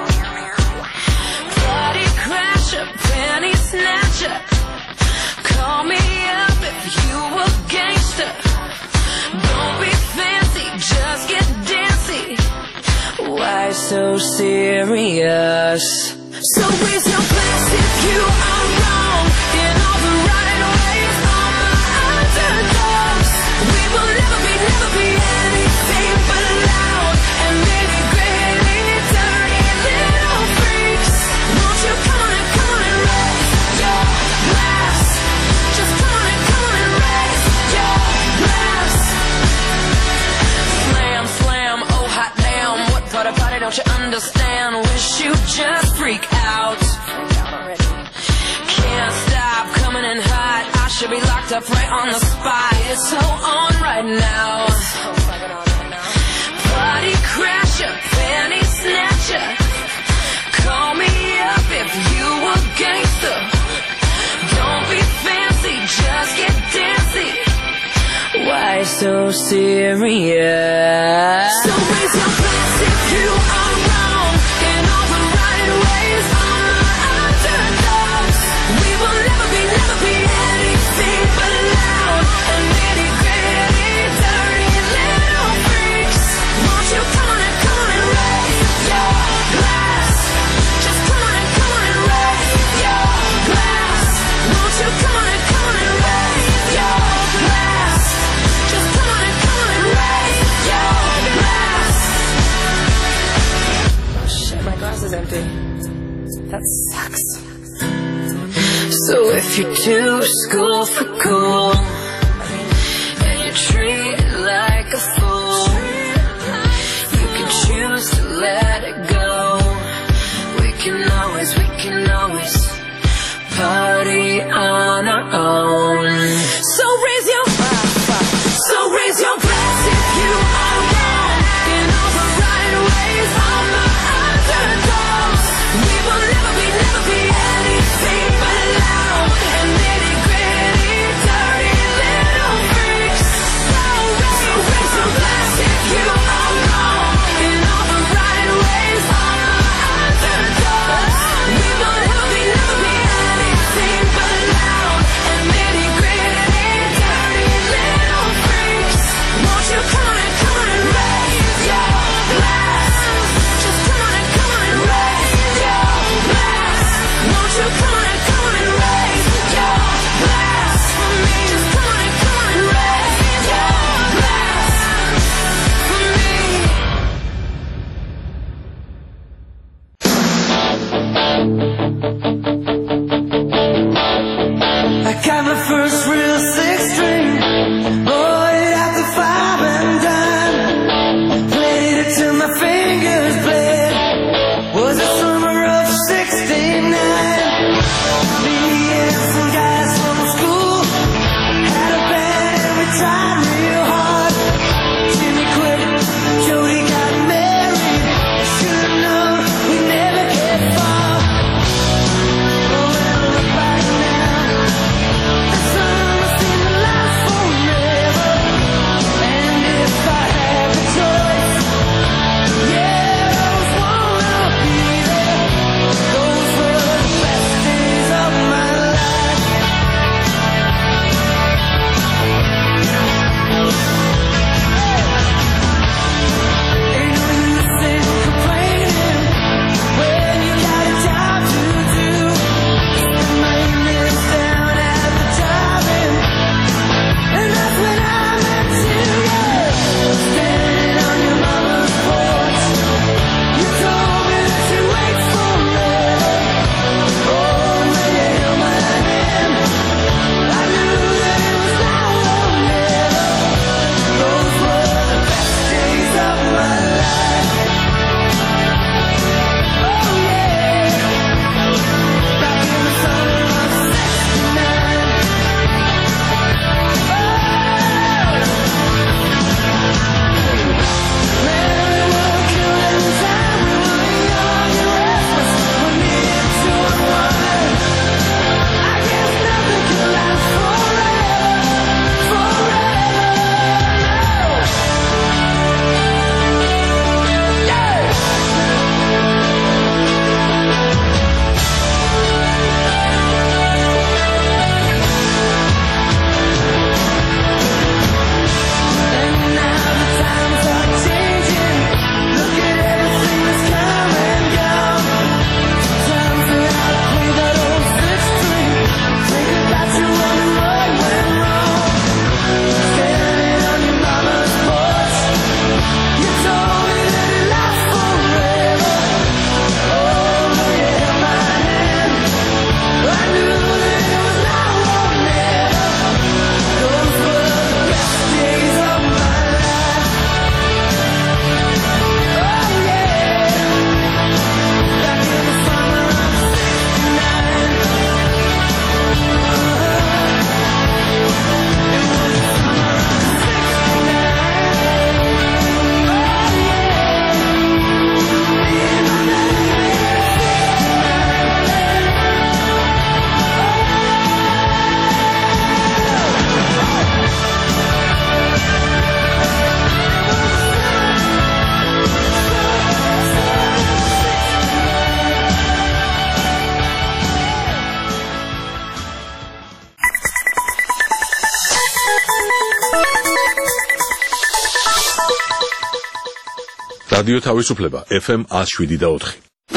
Party crasher, penny snatcher. Call me up if you a gangster. Don't be fancy, just get dancy. Why so serious? So raise your glass if you are wrong in all the right ways. On the underdogs, we will never be, never be anything but loud and nitty gritty, dirty little freaks. Won't you come on and come on and raise your glass? Just come on and come on and raise your glass. Slam, slam, oh hot damn. What part of party don't you understand? Wish you just freak out. Can't stop coming in hot. I should be locked up right on the spot. It's so on right now. Party crasher, penny snatcher. Call me up if you a gangster. Don't be fancy, just get dancy. Why so serious? So raise your glass if you are wrong in all the right ways. On the underdogs, we will never be, never be anything but loud and nitty gritty, dirty little freaks. Won't you come on and come on and raise your glass? Just come on and come on and raise your glass. Won't you come on and come on and raise your glass? Just come on and come on and raise your glass. Oh shit, my glass is empty. That sucks. So if you're too school for cool and you treat it like a fool, you can choose to let it go. We can always, we can always party on our own. So raise your So raise your glass if you are wrong in all the right ways. On the underdogs, we will never be, never be anything but loud and nitty gritty, dirty რადიო თავისუფლება ეფ ემ one oh seven და four.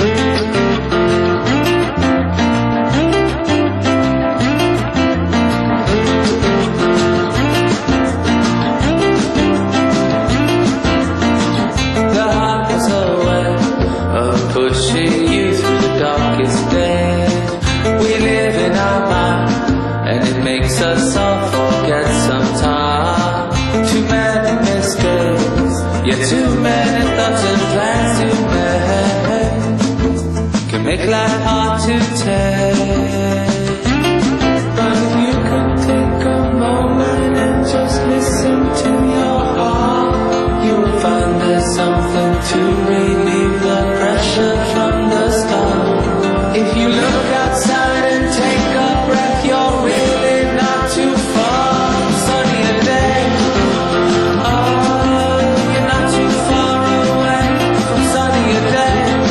Pushing you through the darkest days. We live in our mind, and it makes us all forget sometime. Too many mistakes, yeah, too many thoughts and plans to make can make life hard to take. But if you could take a moment and just listen to your heart, you will find there's something to relieve the pressure from the start. If you look outside and take a breath, you're really not too far from sunnier days. Oh, you're not too far away from sunnier days.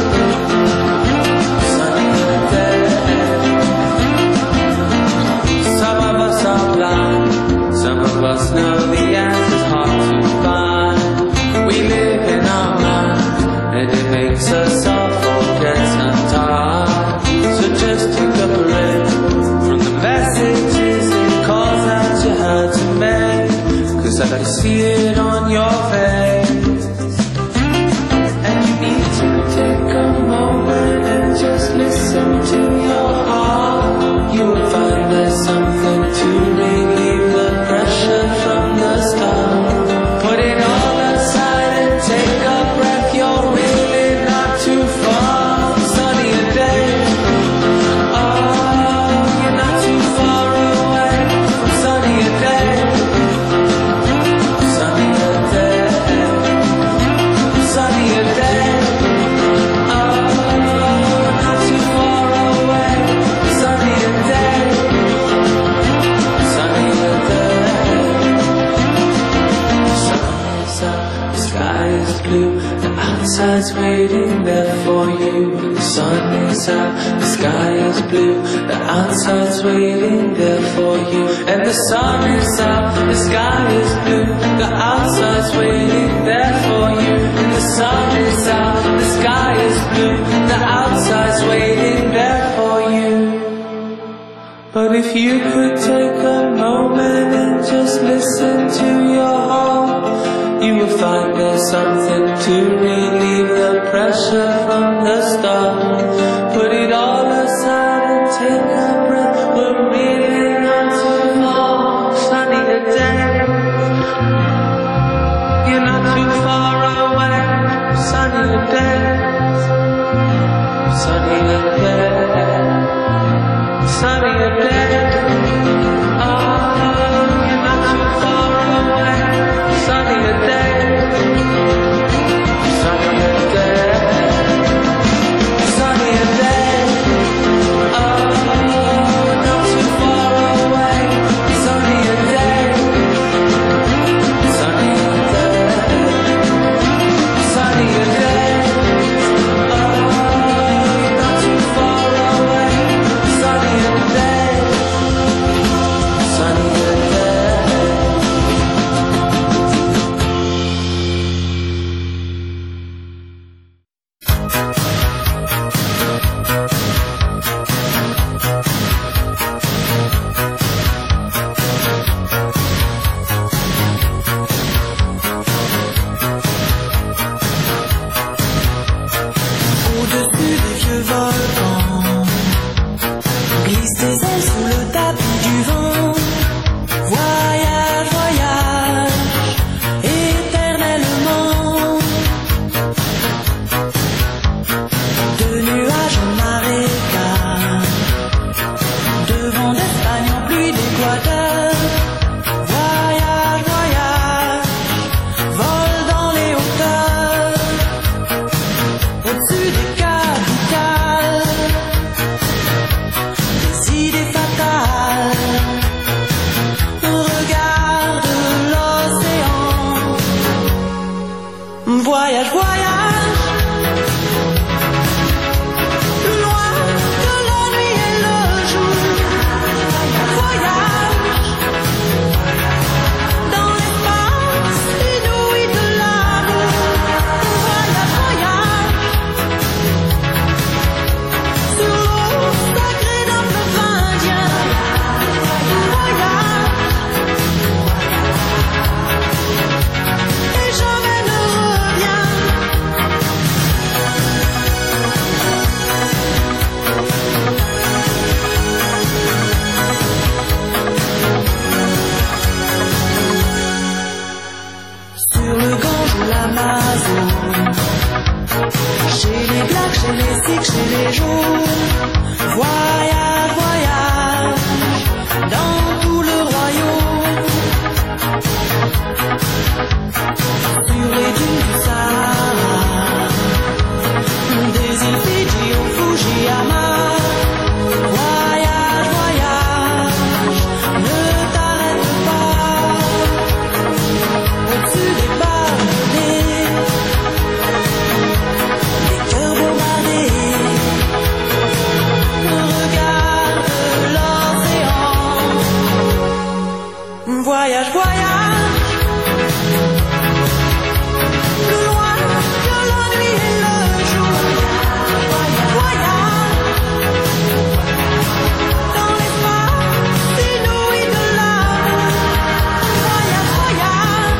Sunnier days. Some of us are blind, some of us know the answer's hard to find. We live in our minds, and it makes us all forget sometimes. So just take a break from the messages and calls that you had to make, 'cause I can see it on your face. And you need to take a moment and just listen to your heart. You will find there's something to relieve the pressure from the start. Put it all aside and take a breath. You're really not too far from sunnier days. Oh, you're not too far away from sunnier days. Sunnier days. Sunnier days. Oh, not too far away from sunnier days. Sunnier days. Sun is up, the sky is blue, the outside's waiting there for you. The sun is out, the sky is blue, the outside's waiting there for you. And the sun is out, the sky is blue, the outside's waiting there for you. And the sun is out, the sky is blue, the outside's waiting there for you. But if you could take a moment and just listen to your heart, you will find there's something to relieve the pressure from the start. Put it all aside and take a breath. We're really not too far, sunnier days. You're not too far away, sunnier days. Sunnier days. Sunnier days. Oh, you're not too far away, sunnier days. Sunnier days. Sunnier days. Oh, not too far away, sunnier days. Sunnier days. Sunnier days. Oh, not too far away, sunnier days. Sunnier days. Au-dessus des vieux volcans, glisse tes ailes sous le tapis du vent. Voyage, voyage, éternellement. chez les blacks, chez les sikhs, chez les jaunes. Voyage, voyage, dans tout le royaume. Sur les dunes du Sahara, des îles Fidji au Fujiyama. Voyage, voyage, ne t'arrête pas. Au-dessus des palmiers, des cœurs bombardés. Regarde l'océan. Voyage, voyage. Le loin de la nuit et le jour. Voyage. Dans l'espace inouï de l'amour. Voyage, voyage.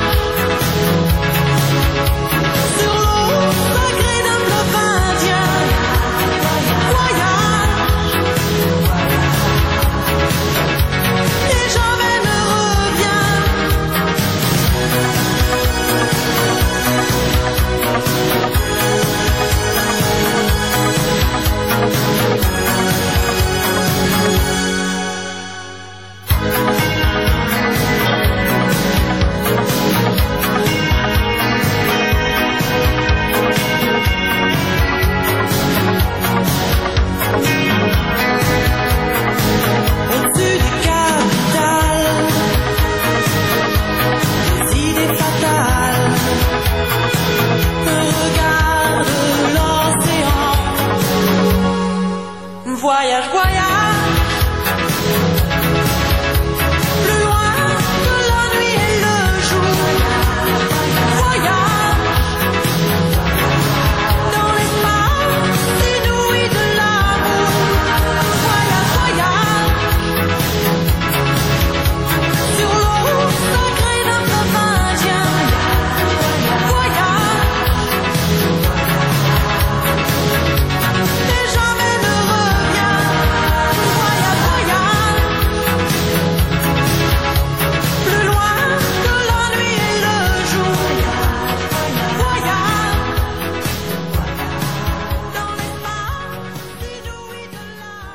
Sur l'eau sacrée d'un fleuve indien. Voyage. Et jamais ne reviens. Au-dessus des capitales, des idées fatales. Regarde l'océan. Voyage, voyage. Plus loin de la nuit et le jour. Voyage. Dans l'espace inouï de l'amour. Voyage, voyage. Sur l'eau sacrée d'un fleuve indien. Voyage. Et jamais ne reviens. Voyage, voyage. Plus loin de la nuit et le jour. Voyage. Dans l'espace inouï de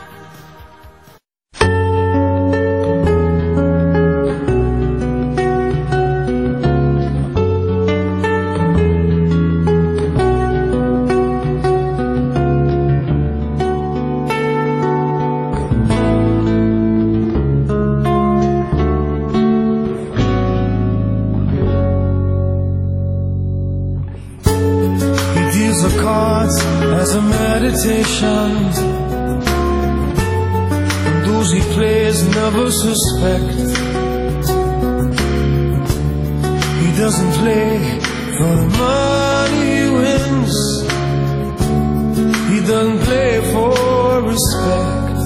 He deals the cards as a meditation, and those he plays never suspect. He doesn't play for the money he wins. He doesn't play for respect.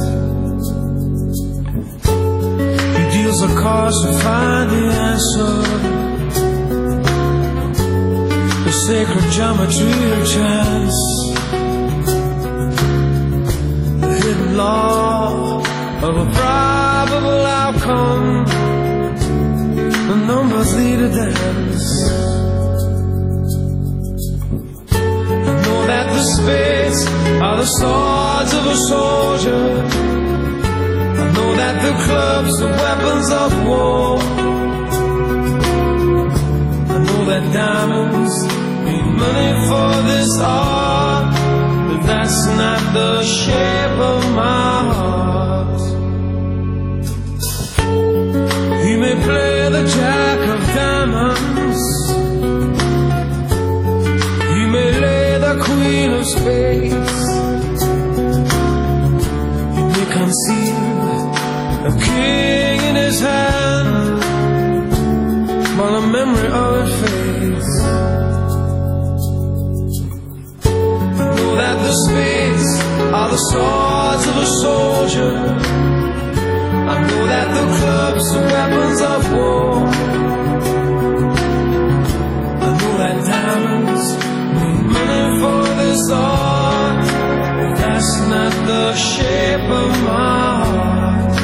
He deals the cards to find the answer. The sacred geometry of chance, the hidden law of a probable outcome. The numbers lead a dance. I know that the spades are the swords of a soldier. I know that the clubs are weapons of war. I know that diamonds need money for this art, but that's not the shape of my heart. He may play the jack of diamonds, he may lay the queen of spades, he may conceal a king in his hand, while the memory of it fades. I know that the spades are the swords of a soldier. I know that the clubs are weapons of war. I know that diamonds need money for this art, but that's not the shape of my heart.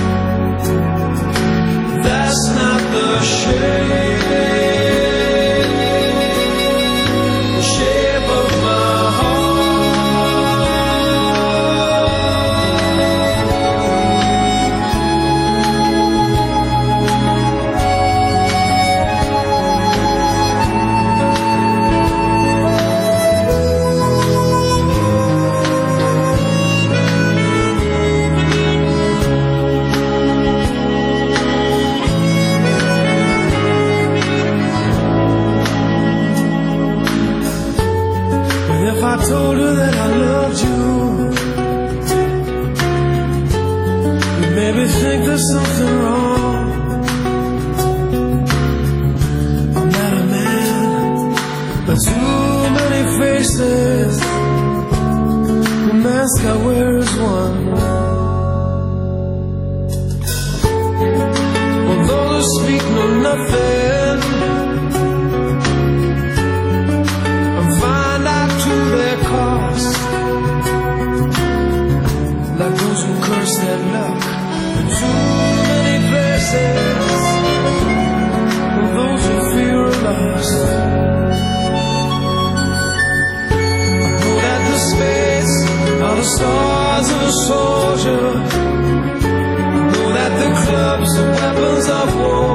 That's not the shape, the shape of my heart. her that I loved you. You made me think there's something wrong. I'm not a man, but too many faces. The mask I wear is one. Although they speak no nothing, and find out to their cost, like those who curse their luck in too many places, and those who fear a loss. I know that the spades are the stars of a soldier. I know that the clubs are weapons of war.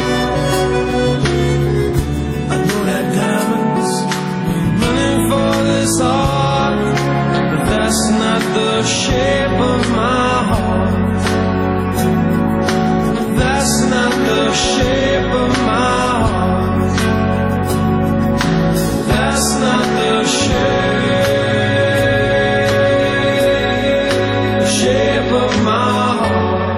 I know that diamonds mean money for this art, but that's not the shape of my heart. That's not the shape of my heart. That's not the shape, the shape of my heart.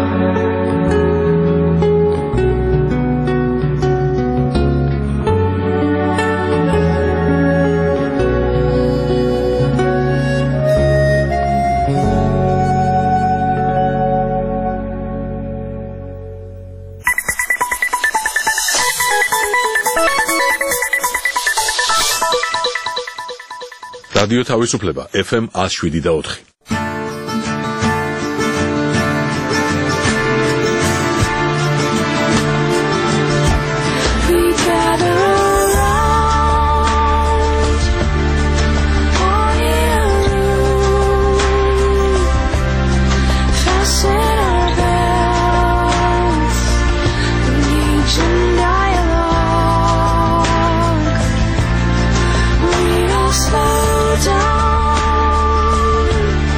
რადიო თავისუფლება ეფ ემ one oh seven და four. Slow down.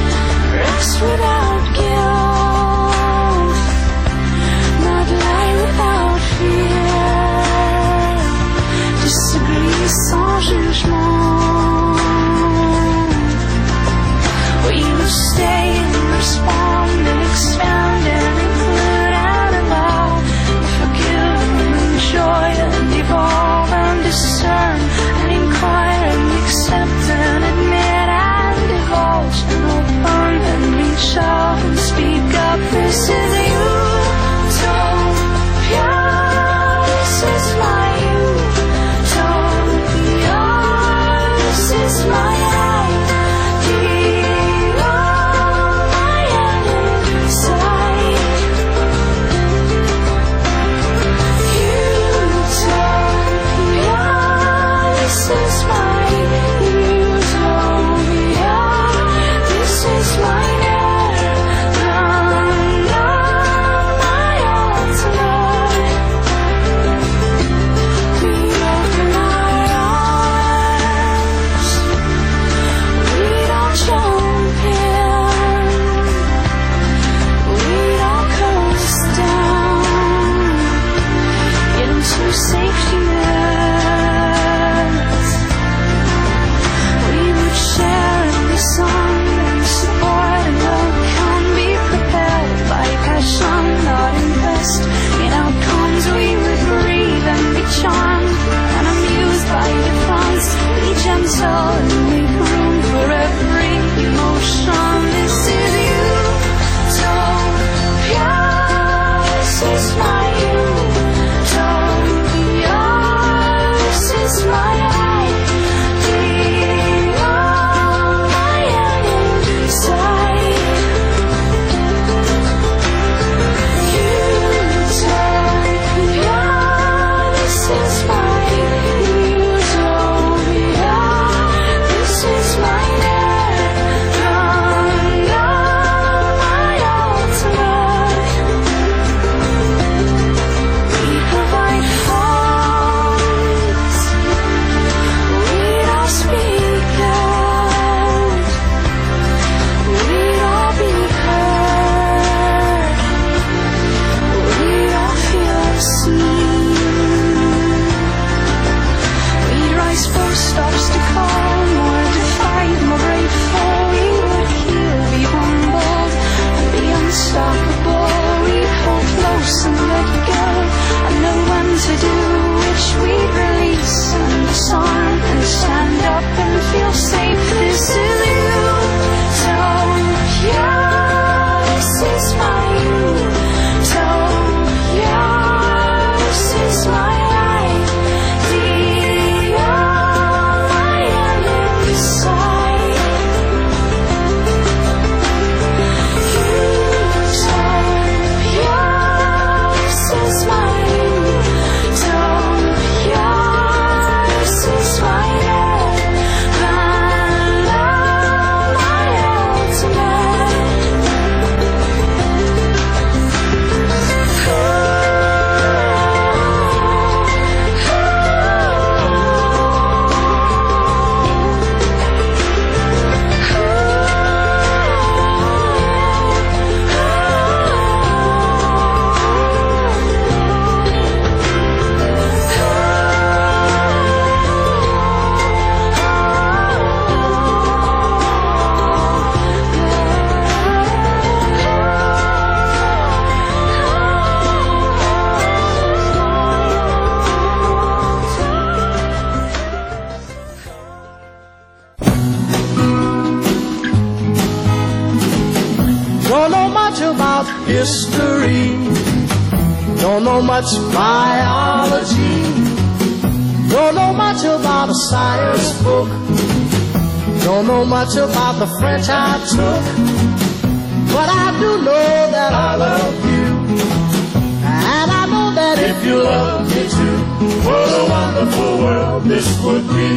history. Don't know much biology. Don't know much about a science book. Don't know much about the French I took. But I do know that I love you. And I know that if you love me too, what a wonderful world this would be.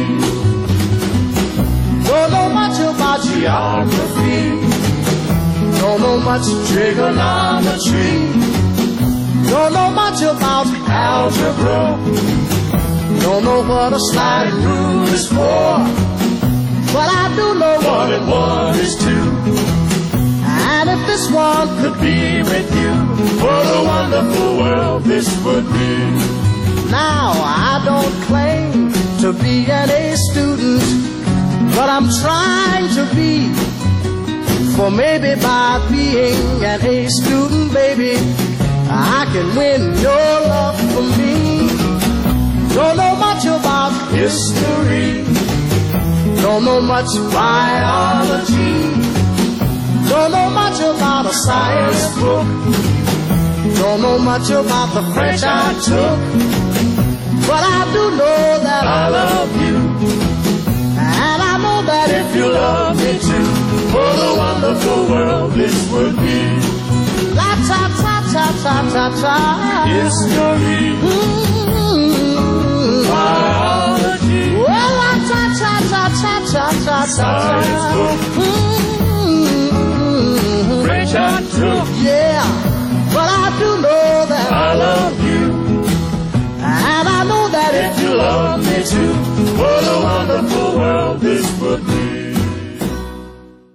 Don't know much about geography. Don't know much trigonometry. Don't know much about algebra. Don't know what a sliding rule is for. But I do know one and one is two. And if this one could be with you, what a wonderful world this would be. Now I don't claim to be an A student, but I'm trying to be. For maybe by being an A student, baby, I can win your love for me. Don't know much about history. Don't know much biology. Don't know much about a science book. Don't know much about the French I took. But I do know that I love you. And I know that if you love me too, what a wonderful world this would be. La ta ta ta ta ta ta. History. Mm-hmm. Biology. Well, la ta ta ta ta ta ta ta. Science book.